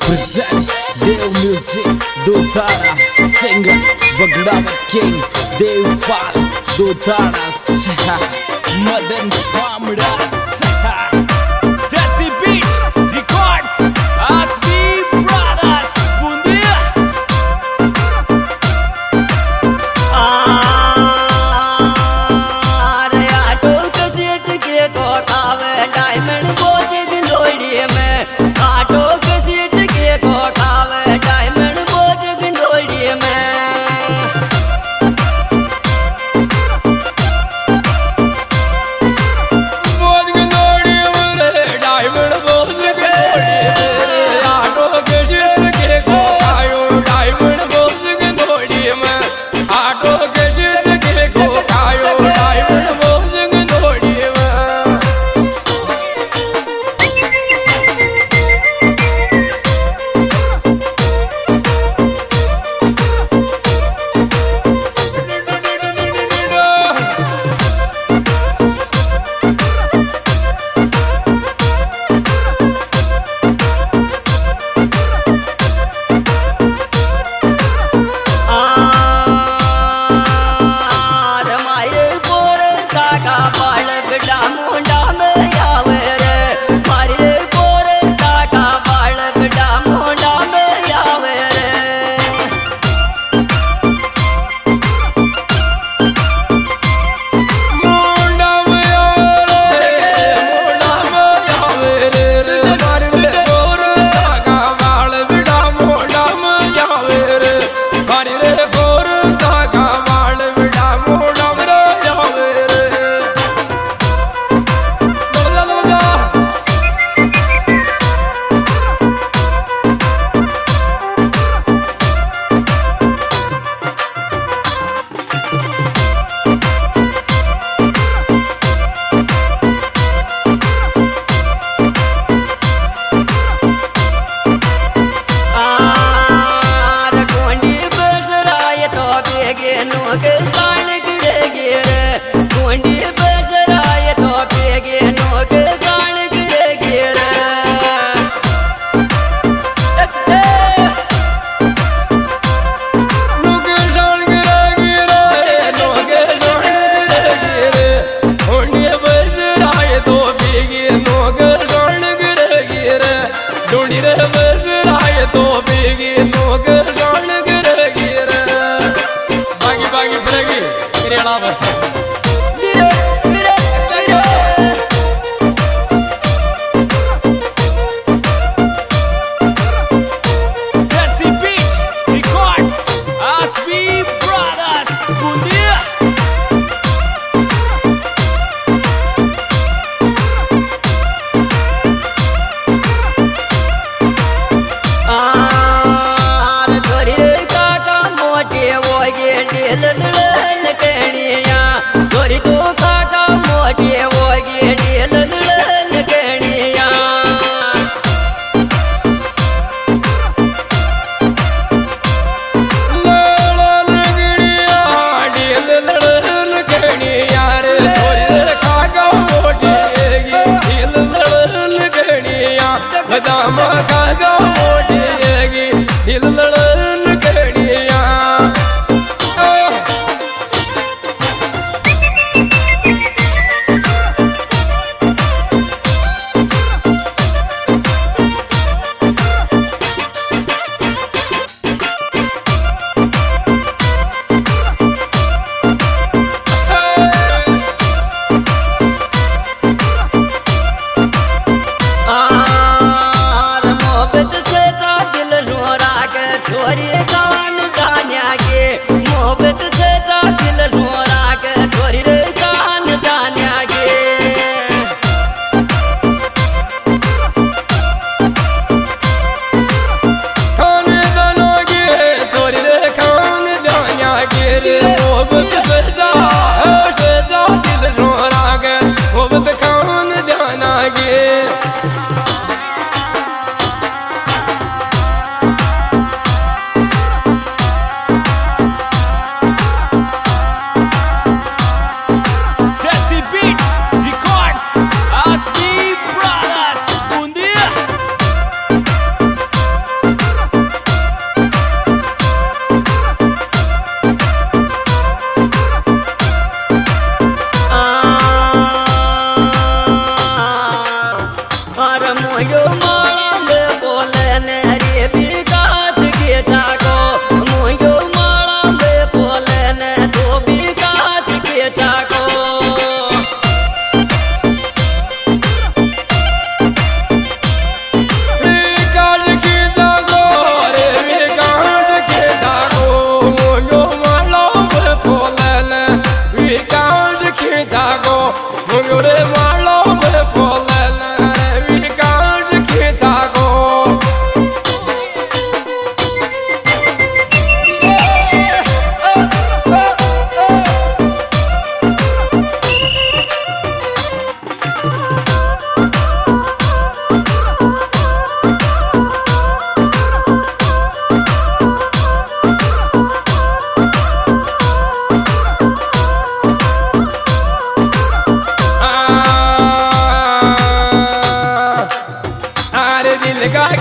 presents Dev Music Dotara singer Bagdava King Devpal Dotara Madan Pamras Desi Beat Records ASB Brothers Bundia diamond बोझ गिंडोली में auto घसीट के कोठावे diamond बोझ गिंडोली में बोझ गिंडोली में डायमंड बोझ गिंडोली में आटो घसीट के कोठायो डायमंड बोझ गिंडोली में आटो घसीट के कोठायो डायमंड बोझ गिंडोली में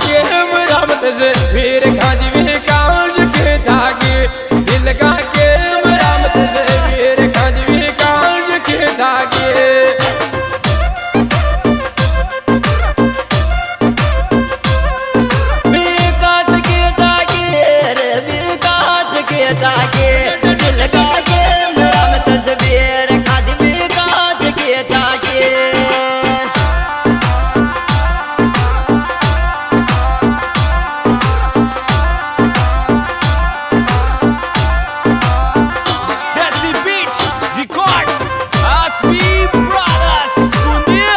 के मरामत से फिर खाजी भी काज के जागे दिल का के मरामत से फिर खाजी भी काज के जागे जागे दिल का के मरामत तस्वीर खादी विकास के जागे Desi Beat Records ASB Brothers Bundia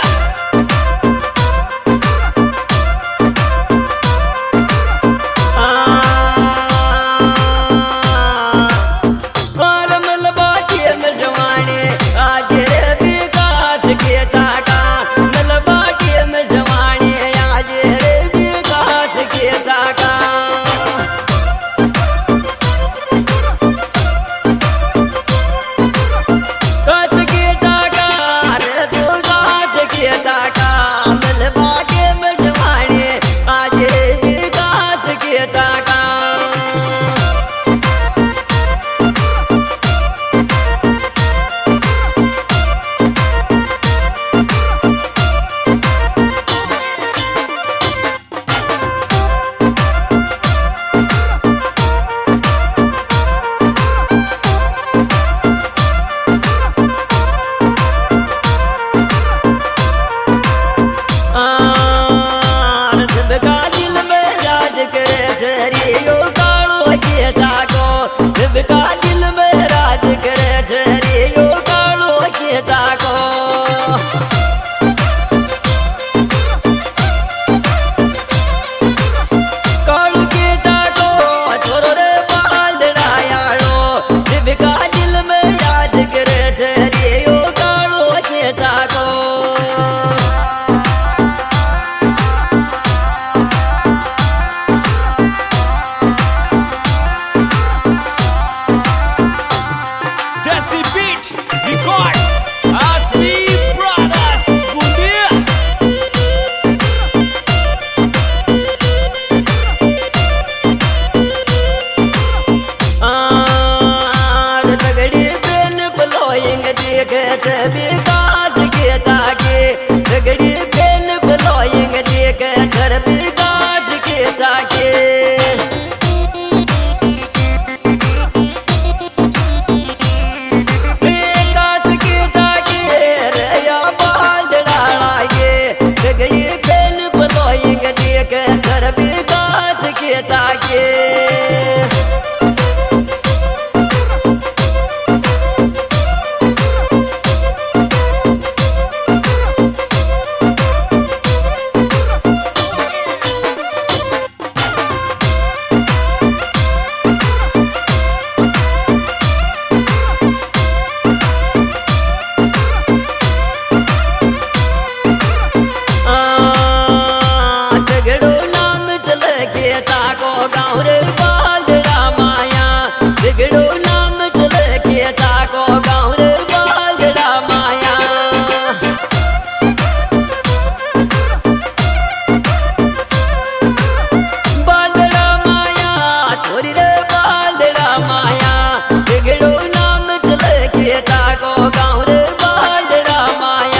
का दिल में राज करे झरियो कालो के जागो कालो के जागो छोरो रे बाल रायालो दिल का दिल में राज करे झरियो कालो के जागो Desi Beat Records ASB Brothers Bundia तगड़ी पेन ब्लोइंग देखत विकास के जागे तगड़ी पेन ब्लोइंग देखत विकास के जागे विकास के जागे गाँव रे बाल रामाया बिगड़ो नाम चले के जागो गाँव रे बाल रामाया बाल रामाया छोरी रे बाल रामाया बिगड़ो नाम चले के जागो गाँव रे बाल रामाया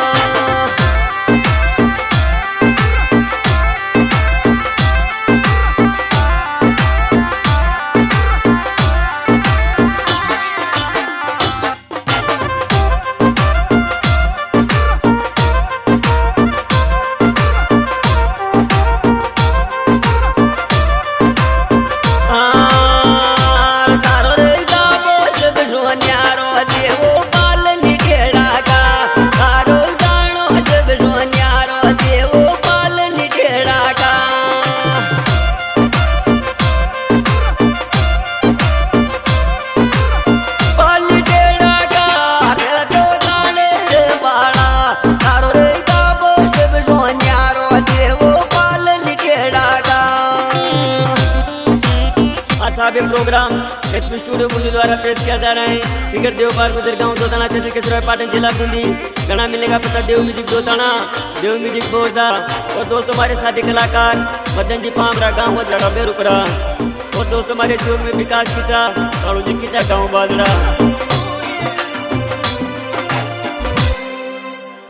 साहब प्रोग्राम एचपी स्टूडियो बूंदी द्वारा पेश किया जा रहा है। सिंगर देवपाल गुजर गाँव दोताना छत्तीसगढ़ पाटन जिला बूंदी। गाना मिलेगा पता देव म्यूजिक दोताना, देव म्यूजिक बोरदा। और दोस्तों हमारे साथी कलाकार मदन जी पामरा गाँव वजड़ा बेरुपरा। और दोस्तों हमारे जोग में विकास खींचा और जी खींचा गाँव बाजरा।